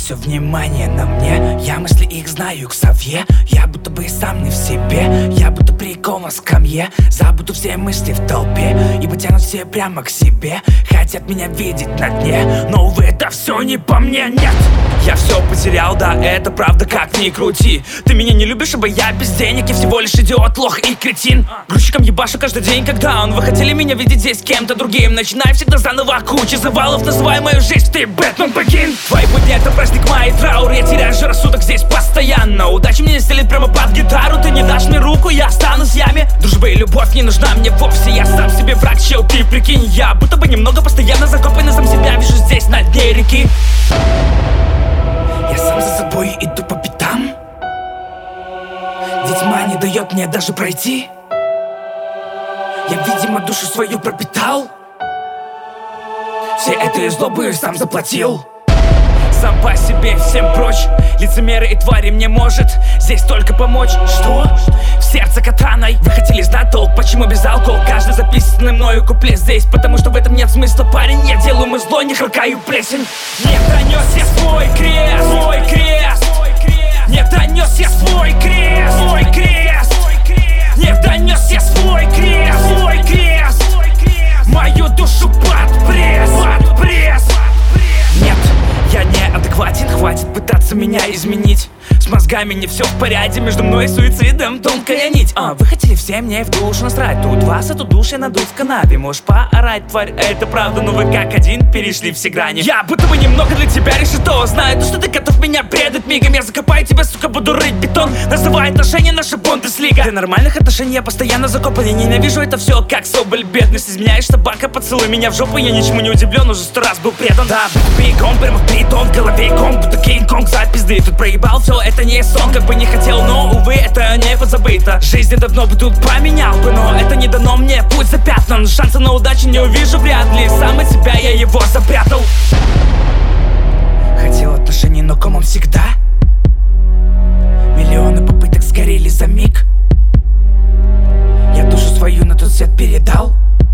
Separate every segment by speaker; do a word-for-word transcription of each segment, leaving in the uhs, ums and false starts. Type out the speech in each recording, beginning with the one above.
Speaker 1: все внимание на мне. Я мысли их знаю к сове. Я будто бы сам не в себе. Я будто прикол на скамье. Забуду все мысли в толпе, ибо тянут все прямо к себе. Хотят меня видеть на дне, но увы, это все не по мне, нет. Я все потерял, да, это правда, как ни крути. Ты меня не любишь, ибо я без денег. Я всего лишь идиот, лох и кретин. Грузчиком ебашу каждый день, когда он. Вы хотели меня видеть здесь кем-то другим. Начинаю всегда заново, куча завалов. Называй мою жизнь, ты Бэтмен Begin. Твои будни — это праздник, мои траур. Я теряю же рассудок здесь постоянно. Удача мне стелит прямо под гитару. Ты не дашь мне руку, я останусь в яме. Дружба и любовь не нужна мне вовсе. Я сам себе враг, чел, ты прикинь. Я будто бы немного постоянно закопанный, сам себя вижу здесь на дне реки. Я сам за собой иду по пятам, ведь тьма не дает мне даже пройти. Я, видимо, душу свою пропитал, все этой злобы сам заплатил. Сам по себе, всем прочь. Лицемеры и твари мне может здесь только помочь. Что? В сердце катаной. Вы хотели знать толк, почему без алкоголя? Каждый записанный мною куплет здесь, потому что в этом нет смысла, парень. Я делаю мы зло, не харкаю плесень. Не донес я свой крест, свой крест. Не донес я свой крест, свой крест. Не донес я свой крест, свой крест. Мою душу под пресс, под пресс. Нет, я неадекватен, хватит пытаться меня изменить. С мозгами не все в порядке, между мной и суицидом тонкая нить. А, вы хотели все мне в душу насрать. Тут вас, эту душу я надут в канаве. Можешь поорать, тварь, это правда, но вы как один перешли все грани. Я будто бы немного для тебя решето. Знаю, то, что ты готов меня предать мигом. Я закопаю тебя, сука, буду рыть бетон. Называй отношения наши Бундеслига. Для нормальных отношений я постоянно закопан. Я ненавижу это все, как соболь бедность. Изменяешь собака, поцелуй меня в жопу. Я ничему не удивлен, уже сто раз был предан. Да, бегом, прямо в притон, в голове ком, будто Кинг-Конг за пизды. Тут проебал все, это не сон, как бы не хотел, но, увы, это не позабыто. Жизнь давно бы тут поменял бы, но это не дано мне, путь запятнан. Шанса на удачу не увижу вряд ли, сам от себя я его запрятал. Хотел отношений, но комом всегда. Миллионы попыток сгорели за миг. Я душу свою на тот свет передал,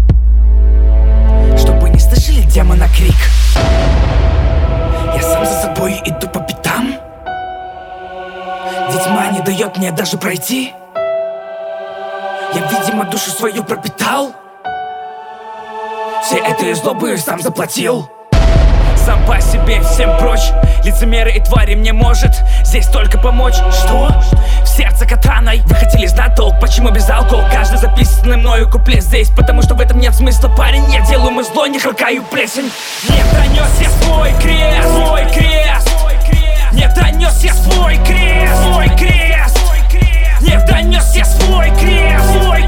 Speaker 1: чтобы не слышали демона крик. Я сам за собой иду по пятам, ведь тьма не дает мне даже пройти. Я, видимо, душу свою пропитал, все этой злобы сам заплатил. Сам по себе, всем прочь. Лицемеры и твари мне может здесь только помочь. Что? В сердце катаной. Вы хотели знать толк, почему без алкоголя? Каждый записанный мною куплет здесь, потому что в этом нет смысла, парень. Я делаю мы зло, не харкаю плесень. Не донес я свой крест, свой крест. Не донес я свой крест, свой крест. Не донес я свой крест, свой